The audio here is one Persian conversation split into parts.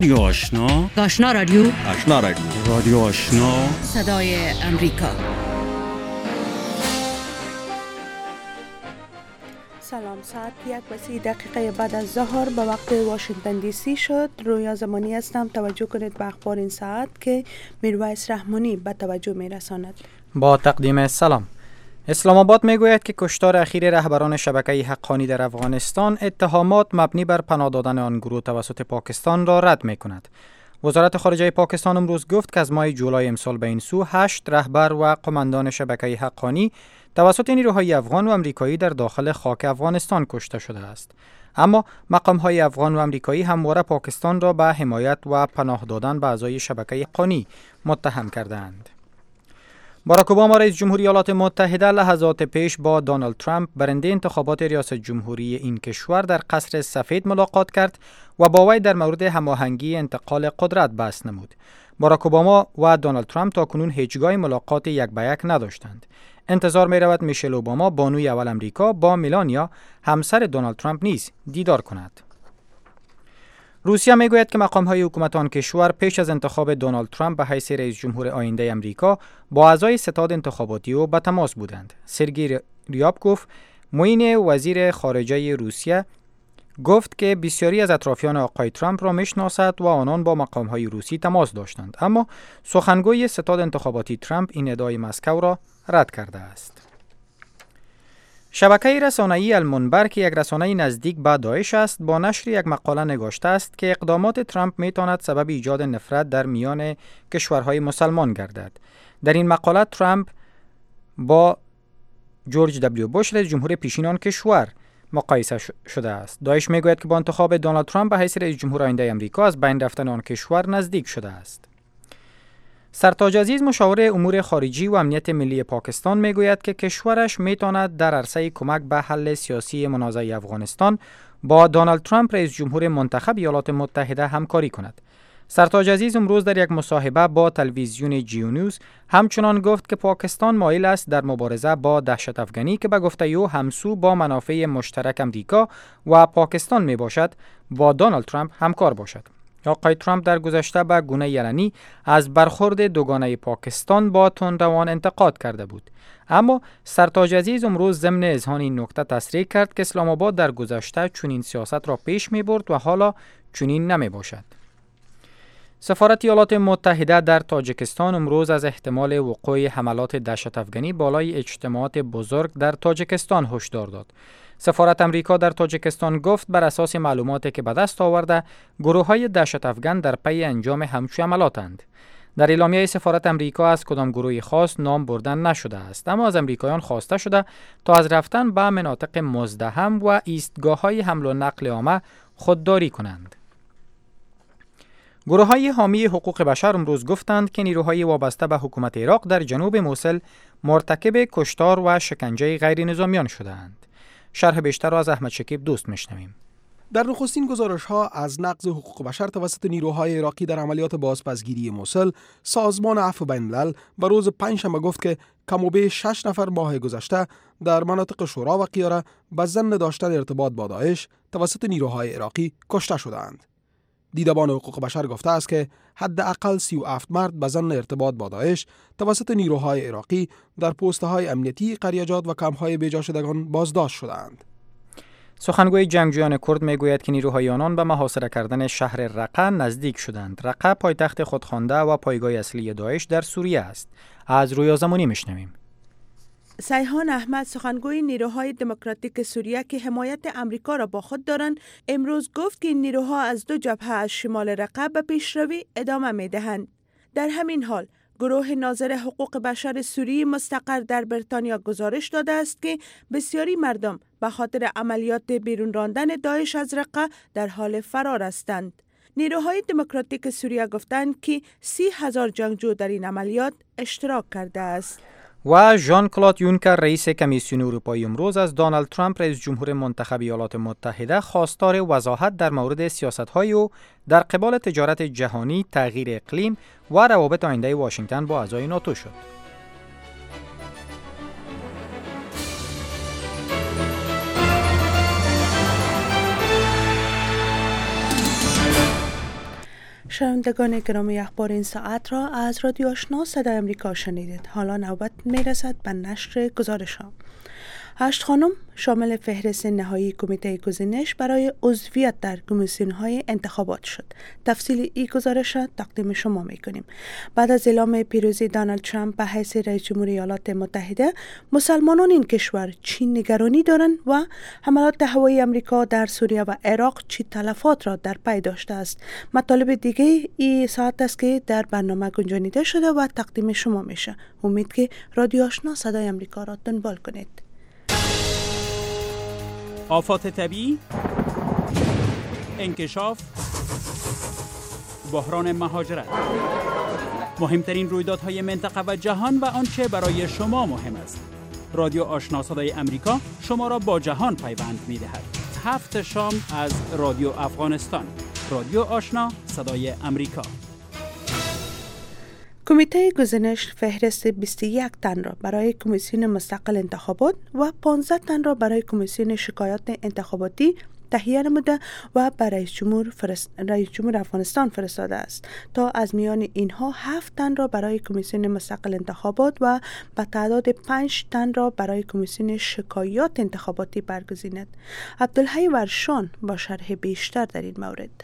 آشنا رادیو رادیو آشنا صدای امریکا. سلام، ساعت 1:30 بعد از ظهر به وقت واشنگتن دی سی شد. رویا زمانی هستم. توجه کنید به اخبار این ساعت که میرویس رحمانی به توجه میرساند. با تقدیم سلام. اسلام آباد میگوید که کشتار اخیر رهبران شبکه حقانی در افغانستان اتهامات مبنی بر پناه دادن آن گروه توسط پاکستان را رد میکند. وزارت خارجه پاکستان امروز گفت که از ماه جولای امسال به این سو 8 رهبر و قماندان شبکه حقانی توسط نیروهای افغان و امریکایی در داخل خاک افغانستان کشته شده است. اما مقام‌های افغان و امریکایی همواره پاکستان را به حمایت و پناه دادن به اعضای شبکه حقانی متهم کردند. باراک اوباما رئیس جمهوری ایالات متحده لحظات پیش با دونالد ترامپ برنده انتخابات ریاست جمهوری این کشور در قصر سفید ملاقات کرد و با وی در مورد هماهنگی انتقال قدرت بحث نمود. باراک اوباما و دونالد ترامپ تاکنون هیچگاه ملاقات یک به یک نداشتند. انتظار می رود میشل اوباما بانوی اول امریکا با میلانیا همسر دونالد ترامپ نیز دیدار کند. روسیه میگوید که مقام‌های حکومت آن کشور پیش از انتخاب دونالد ترامپ به حیث رئیس جمهور آینده امریکا با اعضای ستاد انتخاباتی او به تماس بودند. سرگئی ریابکوف، معین وزیر خارجه روسیه، گفت که بسیاری از اطرافیان آقای ترامپ را میشناسد و آنان با مقام‌های روسی تماس داشتند، اما سخنگوی ستاد انتخاباتی ترامپ این ادعای مسکو را رد کرده است. شبکه رسانه‌ای المنبر که یک رسانه نزدیک به داعش است با نشر یک مقاله نگاشته است که اقدامات ترامپ میتواند سبب ایجاد نفرت در میان کشورهای مسلمان گردد. در این مقاله ترامپ با جورج دبلیو بوش رئیس جمهور پیشین آن کشور مقایسه شده است. داعش میگوید که با انتخاب دونالد ترامپ به حیث رئیس جمهور آینده آمریکا از بین رفتن آن کشور نزدیک شده است. سرتاج عزیز مشاور امور خارجی و امنیت ملی پاکستان میگوید که کشورش میتواند در عرصه کمک به حل سیاسی منازعه افغانستان با دونالد ترامپ رئیس جمهور منتخب ایالات متحده همکاری کند. سرتاج عزیز امروز در یک مصاحبه با تلویزیون جیو نیوز همچنان گفت که پاکستان مایل است در مبارزه با دهشت افغانی که به گفته او همسو با منافع مشترک امریکا و پاکستان می باشد با دونالد ترامپ همکار باشد. آقای ترامپ در گذشته به گونه علنی از برخورد دوگانه پاکستان با تندروان انتقاد کرده بود، اما سرتاج عزیز امروز ضمن اذهان این نکته تصریح کرد که اسلام آباد در گذشته چنین سیاست را پیش می برد و حالا چنین نمی باشد. سفارت ایالات متحده در تاجیکستان امروز از احتمال وقوع حملات دهشت افغانی بالای اجتماعات بزرگ در تاجیکستان هشدار داد. سفارت امریکا در تاجیکستان گفت بر اساس معلوماتی که به دست آورده گروه‌های دهشت افغان در پی انجام همچون عملاتند. در اعلامیه سفارت امریکا از کدام گروهی خاص نام بردن نشده است، اما از امریکایان خواسته شده تا از رفتن به مناطق مزدحم و ایستگاه‌های حمل و نقل عامه خودداری کنند. گروه‌های حامی حقوق بشر امروز گفتند که نیروهای وابسته به حکومت عراق در جنوب موصل مرتکب کشتار و شکنجه غیر نظامیان شده‌اند. شرح بیشتر را از احمد شکیب دوست میشنویم. در نخستین گزارش‌ها از نقض حقوق بشر توسط نیروهای عراقی در عملیات بازپسگیری موصل، سازمان عفو بین‌الملل به روز پنجشنبه گفت که کم و بیش 6 نفر ماه گذشته در مناطق شورا و قیاره به ظن داشتن ارتباط با داعش توسط نیروهای عراقی کشته شدند. دیدبان حقوق بشر گفته است که حداقل 37 مرد به ظن ارتباط با داعش توسط نیروهای عراقی در پست‌های امنیتی قریه‌جات و کمپ‌های بیجا شدگان بازداشت شدند. سخنگوی جنگجویان کرد میگوید که نیروهای آنان به محاصره کردن شهر رقه نزدیک شدند. رقه پایتخت خودخوانده و پایگاه اصلی داعش در سوریه است. از رویا زمانی میشنویم. سیحان احمد، سخنگوی نیروهای دموکراتیک سوریه که حمایت امریکا را با خود دارند، امروز گفت که این نیروها از دو جبهه از شمال رقه به پیشروی ادامه می‌دهند. در همین حال گروه ناظر حقوق بشر سوریه مستقر در بریتانیا گزارش داده است که بسیاری مردم به خاطر عملیات بیرون راندن داعش از رقه در حال فرار هستند. نیروهای دموکراتیک سوریه گفتند که 30,000 جنگجو در این عملیات اشتراک کرده است. و ژان کلود یونکر رئیس کمیسیون اروپایی امروز از دونالد ترامپ رئیس جمهور منتخب ایالات متحده خواستار وضاحت در مورد سیاست‌های او در قبال تجارت جهانی، تغییر اقلیم و روابط آینده واشنگتن با اعضای ناتو شد. شنوندگان گرامی، اخبار این ساعت را از رادیو آشنا صدای امریکا شنیدید. حالا نوبت میرسد به نشر گزارش ها. 8 خانم شامل فهرست نهایی کمیته گزینش برای عضویت در کمیسیون های انتخابات شد. تفصیل این گزارش را تقدیم شما میکنیم. بعد از اعلام پیروزی دونالد ترامپ به حیث رئیس جمهوری ایالات متحده، مسلمانان این کشور چی نگرانی دارند و حملات هوایی امریکا در سوریه و عراق چی تلفات را در پی داشته است. مطالب دیگه این ساعت است که در برنامه گنجانیده شده و تقدیم شما میشه. امید که رادیو آشنا صدای امریکا را دنبال کنید. آفات طبیعی، انکشاف، بحران مهاجرت، مهمترین رویدادهای منطقه و جهان و آنچه برای شما مهم است. رادیو آشنا صدای امریکا شما را با جهان پیوند می‌دهد. 7 شام از رادیو افغانستان. رادیو آشنا صدای امریکا. کمیته گزینش فهرست 21 تن را برای کمیسیون مستقل انتخابات و 15 تن را برای کمیسیون شکایات انتخاباتی تهیه نموده و به رئیس جمهور افغانستان فرستاده است تا از میان اینها 7 تن را برای کمیسیون مستقل انتخابات و به تعداد 5 تن را برای کمیسیون شکایات انتخاباتی برگزیند. عبدالحی ورشان با شرح بیشتر در این مورد.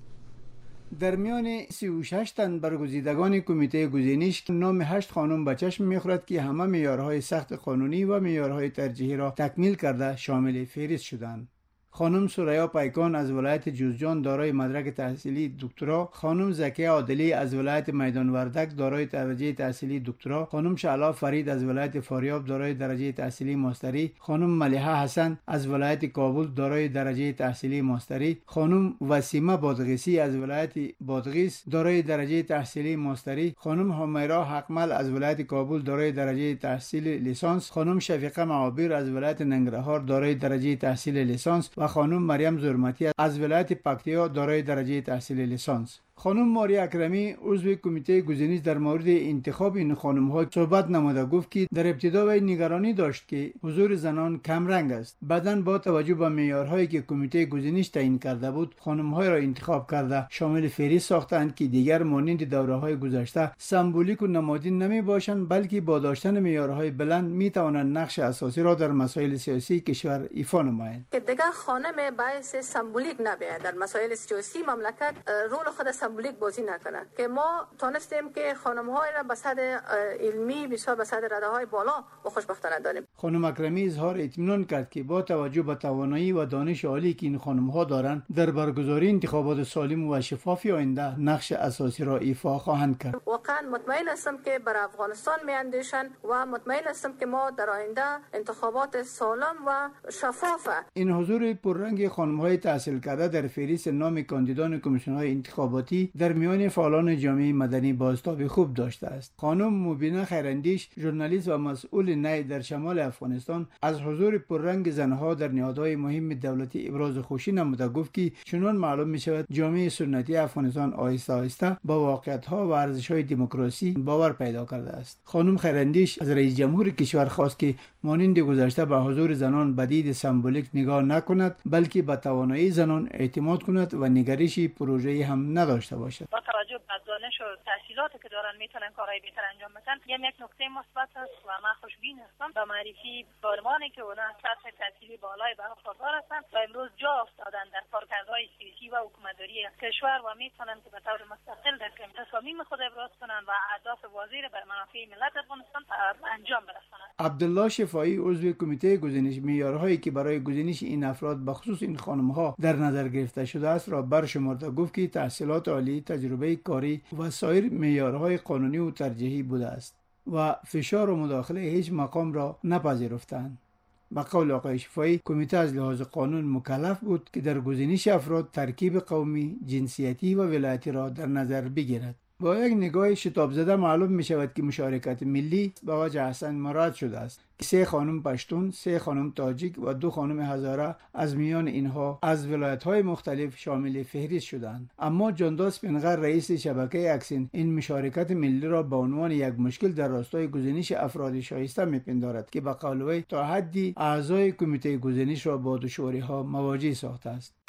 در میان 36 تن برگزیدگان کمیته گزینش نام 8 خانم به چشم می‌خورد که همه معیارهای سخت قانونی و معیارهای ترجیحی را تکمیل کرده شامل فهرست شدند. خانم سوریا پیکان از ولایت جوزجان دارای مدرک تحصیلی دکترا، خانم زکیه عادلی از ولایت میدان وردک دارای درجه تحصیلی دکترا، خانم شعلا فرید از ولایت فاریاب دارای درجه تحصیلی ماستری، خانم ملیحه حسن از ولایت کابل دارای درجه تحصیلی ماستری، خانم وسیمه بادغیسی از ولایت بادغیس دارای درجه تحصیلی ماستری، خانم حمیرا حقمل از ولایت کابل دارای درجه تحصیلی لیسانس، خانم شفیقه معابیر از ولایت ننگرهار دارای درجه تحصیلی لیسانس و خانم مریم زرمتی از ولایت پکتیا دارای درجه تحصیل لیسانس. خانم ماری اکرمی عضو کمیته گزینش در مورد انتخاب این خانم‌ها صحبت نموده گفت که در ابتدا وی نگرانی داشت که حضور زنان کم رنگ است. بعداً با توجه به معیارهایی که کمیته گزینش تعیین کرده بود، خانم‌ها را انتخاب کرده شامل فهرست ساختند که دیگر مانند دوره‌های گذشته سمبولیک و نمادین نمی‌باشند، بلکه با داشتن معیارهای بلند می‌توانند نقش اساسی را در مسائل سیاسی کشور ایفا نمایند. که دیگر خانم باعث سمبولیک نباید در مسائل سیاسی مملکت رول خود سمبولیک بازی نکنند، که ما تونستیم که خانم‌های را به سطح علمی بسیار به سطح رده‌های بالا و خوشبختانه داریم. خانم اکرمی اظهار اطمینان کرد که با توجه به توانایی و دانش عالی که این خانم‌ها دارند در برگزاری انتخابات سالم و شفاف آینده نقش اساسی را ایفا خواهند کرد. واقعا مطمئن هستم که برای افغانستان میاندیشند و مطمئن هستم که ما در آینده انتخابات سالم و شفاف. این حضور پررنگ خانم‌های تحصیل کرده در فهرست نام کاندیدان کمیسیون‌های انتخاباتی در میان فعالان جامعه مدنی بازتاب خوب داشته است. خانم مبینه خیراندیش، ژورنالیست و مسئول نی در شمال افغانستان، از حضور پررنگ زنها در نهادهای مهم دولتی ابراز خوشی نموده گفت که چنان معلوم می شود جامعه سنتی افغانستان آهسته آهسته با واقعیت‌ها و ارزش‌های دموکراسی باور پیدا کرده است. خانم خیراندیش از رئیس جمهور کشور خواست که مانند گذشته به حضور زنان به دید سمبولیک نگاه نکند، بلکه به توانایی زنان اعتماد کند و نگرشی پروژه‌ای هم نداشته باشد. با توجه به دانش و تحصیلاتی که دارن میتونن کارهای بهتر انجام بدن. یک نکته مثبت است و من خوشبین هستم با معرفی بارمانی که اونا سطح تحصیلی بالای برخوردار هستند و امروز جا افتادن در کارکردهای سیاسی و حکومتداری کشور و میتونن که به طور مستقل در تصامیم خود ابراز کنن و اهداف واضح بر منافع ملت افغانستان انجام برسانند. عبدالله شفایی عضو کمیته گزینش معیارهایی که برای گزینش این افراد به خصوص این خانم‌ها در نظر گرفته شده است را برشمرده گفت که تحصیلات عالی، تجربه کاری و سایر معیارهای قانونی و ترجیحی بوده است و فشار و مداخله هیچ مقام را نپذیرفتند. به قول آقای شفایی، کمیته از لحاظ قانون مکلف بود که در گزینش افراد ترکیب قومی، جنسیتی و ولایتی را در نظر بگیرد. با یک نگاه شتاب زده معلوم می شود که مشارکت ملی به وجه حسن مراد شده است. 3 خانم پشتون، 3 خانم تاجیک و 2 خانم هزاره از میان اینها از ولایت‌های مختلف شامل فهرست شدند. اما جانداس پنغر رئیس شبکه اکسین این مشارکت ملی را به عنوان یک مشکل در راستای گزینش افراد شایسته می‌پندارد که به قول وی تا حدی اعضای کمیته گزینش را با دشواری‌ها مواجه ساخته است.